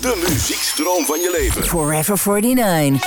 De muziekstroom van je leven. Forever 49.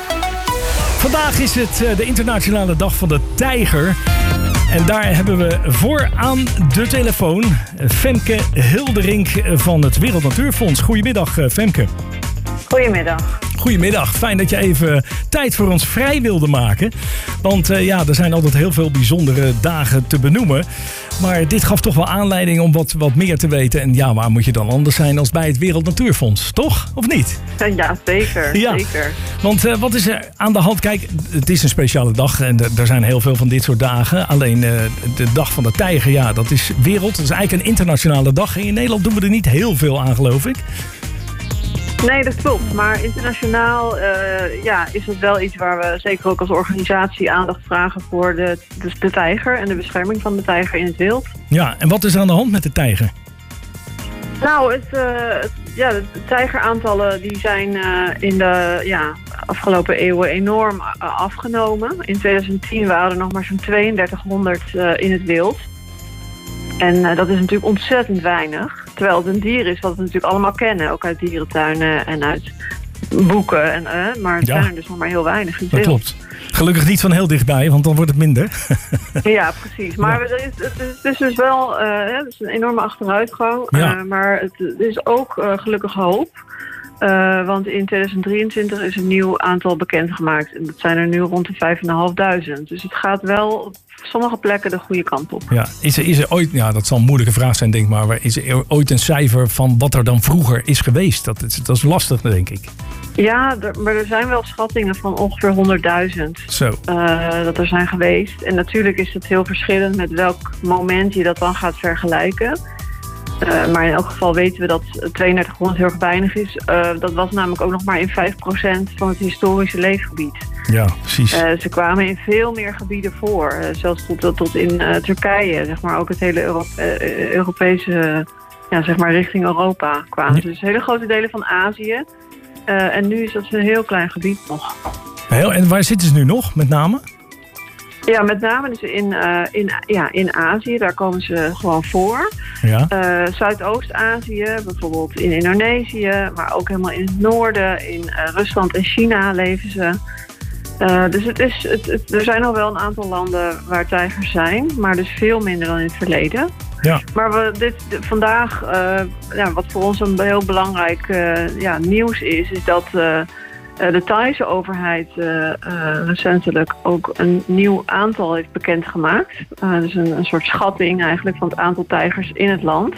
Vandaag is het de internationale dag van de tijger. En daar hebben we voor aan de telefoon Femke Hilderink van het Wereld Natuurfonds. Goedemiddag, Femke. Goedemiddag. Goedemiddag, fijn dat je even tijd voor ons vrij wilde maken. Want er zijn altijd heel veel bijzondere dagen te benoemen. Maar dit gaf toch wel aanleiding om wat meer te weten. En ja, waar moet je dan anders zijn als bij het Wereld Natuurfonds, toch? Of niet? Ja, zeker. Ja. Zeker. Want wat is er aan de hand? Kijk, het is een speciale dag en er zijn heel veel van dit soort dagen. Alleen de dag van de tijger, ja, dat is wereld. Dat is eigenlijk een internationale dag. En in Nederland doen we er niet heel veel aan, geloof ik. Nee, dat klopt. Maar internationaal is het wel iets waar we zeker ook als organisatie aandacht vragen voor de tijger en de bescherming van de tijger in het wild. Ja, en wat is er aan de hand met de tijger? Nou, de tijgeraantallen die zijn in de afgelopen eeuwen enorm afgenomen. In 2010 waren er nog maar zo'n 3200 in het wild. En dat is natuurlijk ontzettend weinig. Terwijl het een dier is wat we natuurlijk allemaal kennen. Ook uit dierentuinen en uit boeken. Maar het zijn er dus nog maar heel weinig. Dat klopt. Gelukkig niet van heel dichtbij, want dan wordt het minder. Ja, precies. Maar het is dus wel het is een enorme achteruitgang. Ja. Maar het is ook gelukkig hoop. Want in 2023 is een nieuw aantal bekendgemaakt. En dat zijn er nu rond de 5.500. Dus het gaat wel op sommige plekken de goede kant op. Ja, is er ooit, dat zal een moeilijke vraag zijn, denk ik maar is er ooit een cijfer van wat er dan vroeger is geweest? Dat is lastig, denk ik. Ja, maar er zijn wel schattingen van ongeveer 100.000 dat er zijn geweest. En natuurlijk is het heel verschillend met welk moment je dat dan gaat vergelijken. Maar in elk geval weten we dat 3200 heel erg weinig is. Dat was namelijk ook nog maar in 5% van het historische leefgebied. Ja, precies. Ze kwamen in veel meer gebieden voor. Zelfs tot in Turkije, zeg maar. Ook het hele Europese, zeg maar richting Europa kwamen. Dus hele grote delen van Azië. En nu is dat een heel klein gebied nog. En waar zitten ze nu nog, met name? Ja, met name dus in Azië, daar komen ze gewoon voor. Ja. Zuidoost-Azië, bijvoorbeeld in Indonesië, maar ook helemaal in het noorden, in Rusland en China leven ze. Dus er zijn al wel een aantal landen waar tijgers zijn, maar dus veel minder dan in het verleden. Ja. Maar vandaag, wat voor ons een heel belangrijk nieuws is dat de Thaise overheid recentelijk ook een nieuw aantal heeft bekendgemaakt. Dus een soort schatting eigenlijk van het aantal tijgers in het land.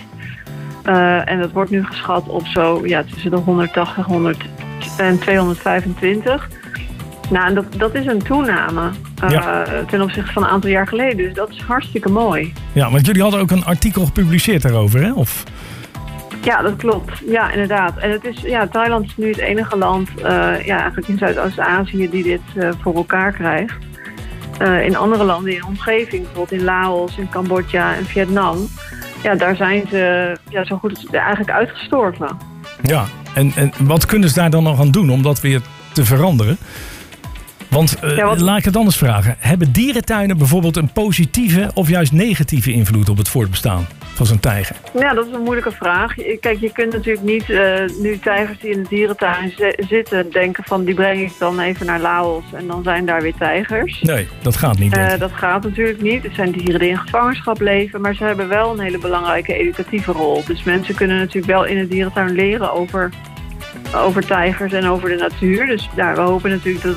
En dat wordt nu geschat op tussen de 180 en 225. Nou, en dat is een toename ten opzichte van een aantal jaar geleden. Dus dat is hartstikke mooi. Ja, want jullie hadden ook een artikel gepubliceerd daarover, hè? Of... Ja, dat klopt. Ja, inderdaad. En het is, Thailand is nu het enige land eigenlijk in Zuidoost-Azië die dit voor elkaar krijgt. In andere landen in de omgeving, bijvoorbeeld in Laos, in Cambodja en Vietnam, daar zijn ze zo goed als eigenlijk uitgestorven. Ja, en wat kunnen ze daar dan nog aan doen om dat weer te veranderen? Want laat ik het anders vragen. Hebben dierentuinen bijvoorbeeld een positieve of juist negatieve invloed op het voortbestaan van zo'n tijger? Ja, dat is een moeilijke vraag. Kijk, je kunt natuurlijk niet nu tijgers die in de dierentuin zitten denken van die breng ik dan even naar Laos en dan zijn daar weer tijgers. Nee, dat gaat niet. Dat gaat natuurlijk niet. Het zijn dieren die in gevangenschap leven, maar ze hebben wel een hele belangrijke educatieve rol. Dus mensen kunnen natuurlijk wel in de dierentuin leren over tijgers en over de natuur. Dus we hopen natuurlijk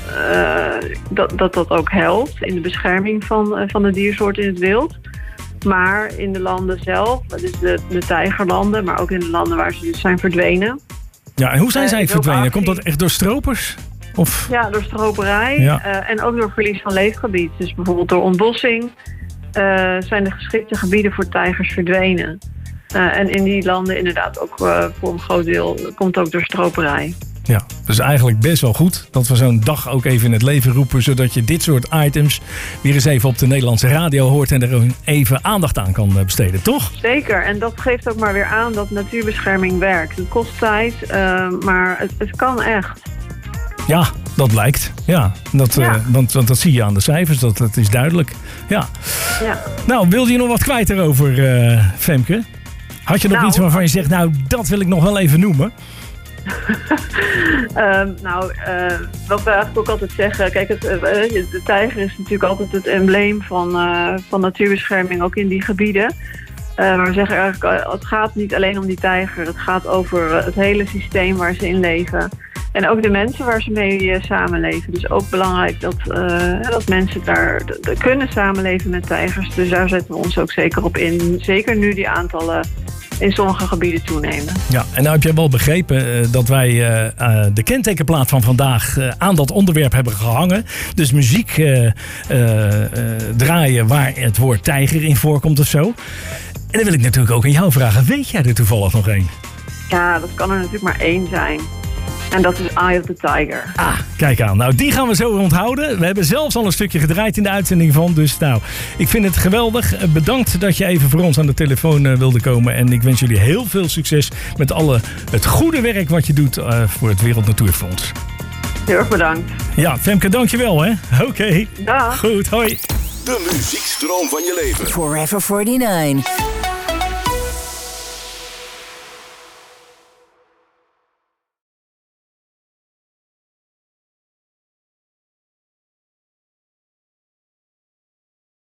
dat ook helpt in de bescherming van de diersoorten in het wild. Maar in de landen zelf, dus de tijgerlanden, maar ook in de landen waar ze dus zijn verdwenen. Ja, en hoe zijn zij verdwenen? Komt dat echt door stropers? Of? Ja, door stroperij en ook door verlies van leefgebied. Dus bijvoorbeeld door ontbossing zijn de geschikte gebieden voor tijgers verdwenen. En in die landen inderdaad ook voor een groot deel komt ook door stroperij. Ja, dus eigenlijk best wel goed dat we zo'n dag ook even in het leven roepen, zodat je dit soort items weer eens even op de Nederlandse radio hoort en er even aandacht aan kan besteden, toch? Zeker, en dat geeft ook maar weer aan dat natuurbescherming werkt. Het kost tijd, maar het kan echt. Ja, dat lijkt. Ja, want dat zie je aan de cijfers, dat is duidelijk. Ja. Nou, wilde je nog wat kwijt erover, Femke? Had je nog iets waarvan je zegt, nou, dat wil ik nog wel even noemen? Wat we eigenlijk ook altijd zeggen... Kijk, de tijger is natuurlijk altijd het embleem van natuurbescherming, ook in die gebieden. Maar we zeggen eigenlijk, het gaat niet alleen om die tijger. Het gaat over het hele systeem waar ze in leven. En ook de mensen waar ze mee samenleven. Dus ook belangrijk dat mensen daar kunnen samenleven met tijgers. Dus daar zetten we ons ook zeker op in. Zeker nu die aantallen in sommige gebieden toenemen. Ja, en nou heb jij wel begrepen dat wij de kentekenplaat van vandaag aan dat onderwerp hebben gehangen. Dus muziek draaien waar het woord tijger in voorkomt of zo. En dan wil ik natuurlijk ook aan jou vragen. Weet jij er toevallig nog één? Ja, dat kan er natuurlijk maar één zijn. En dat is Eye of the Tiger. Ah, kijk aan. Nou, die gaan we zo onthouden. We hebben zelfs al een stukje gedraaid in de uitzending van. Dus nou, ik vind het geweldig. Bedankt dat je even voor ons aan de telefoon wilde komen. En ik wens jullie heel veel succes met het goede werk wat je doet voor het Wereld Natuurfonds. Heel erg bedankt. Ja, Femke, dankjewel hè. Oké. Dag. Goed, hoi. De muziekstroom van je leven. Forever 49.